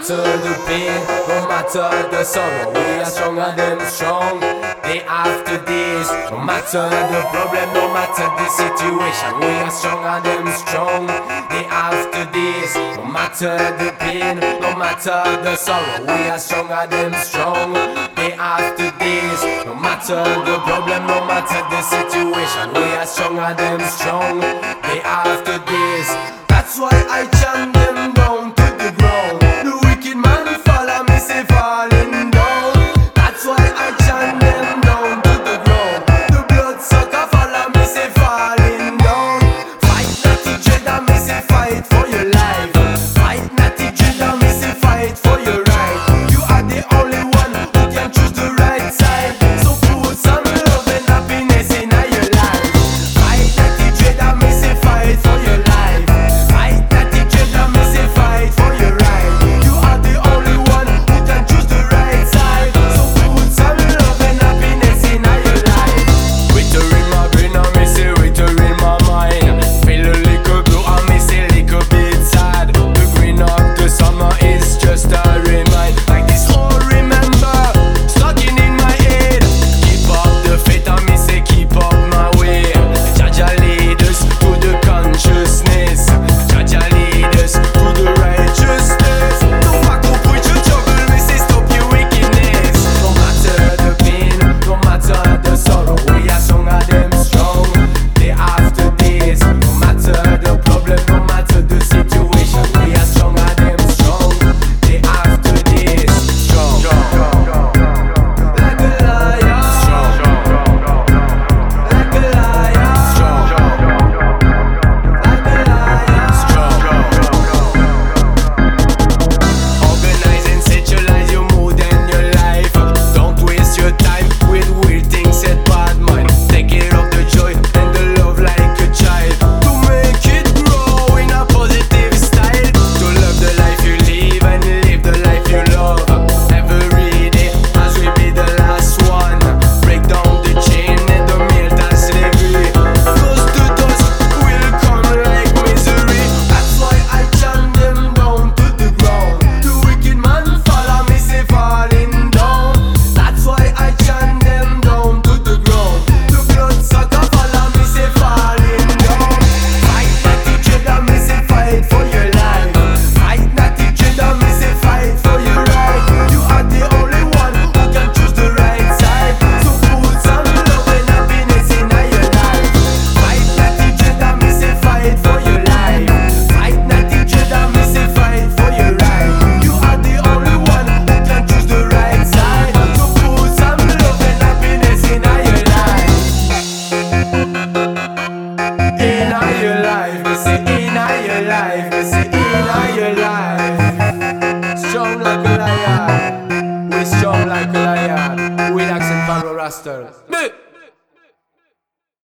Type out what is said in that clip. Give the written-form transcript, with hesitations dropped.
matter the pain, no matter the sorrow, we are stronger than strong. Day after days, no matter the problem, no matter the situation, we are stronger than strong. Day after days, no matter the pain, no matter the sorrow, we are stronger than strong. Day after days, no matter the problem, no matter the situation, we are stronger than strong. Day after days, that's why I chant them down to the ground. The wicked man follow me, say falling down. That's why I chant them down to the ground. The bloodsucker follow me, say falling down. Fight not each other, me say fight for your life. Fight not each other, me say fight for your right. You are the only one who can choose the right side. So put some love and happiness in your life. Fight not each other, me say fight for your life. Fight not each other, me say fight for your right. You are the only one who can choose the right side. So put some love and happiness in your life. Winter in my brain, I me say winter in my mind. Feel a little blue, I me say little bit sad. The green of the summer is just a remind. Like this whole remember, stuck in my head. Keep up the faith, I me say keep up my way. Jaja lead us to the consciousness. Jaja lead us to the righteousness. Don't back up with your trouble, me say stop your wickedness. No matter the pain, no matter the sorrow, we are stronger than strong. Day after days, no matter the problem, no matter the situation, we are stronger than strong. Day after days, strong. Like a lion, strong. Like a lion, strong. Like a lion, strong. Organize and centralize your mood and your life. Don't waste your time with weird things and bad mind. Take it off the joy and the love like a child. To make it grow in a positive style. To love the life you live and live the life you love. Every day as we be the last one. Break down the chain and the melt and slavery. Dust to dust will come like misery. That's why I chant them down to the ground. The wicked man follow me, say falling down. That's why I chant them down to the ground. The bloodsucker follow me, say falling down. Fight not each other, me say fight for your life. Fight not each other, me say fight for your right. You are the only one who can choose the right side. So put some love and happiness in your life. Fight not each other, me say fight for your life. Fight not each other, me say fight for your right. You are the only one who can choose the right side. So put some love and happiness in your life. In your life, me say in your life, me say in your life. Strong like a lion, we strong like a lion. With accent Pablo Rasters.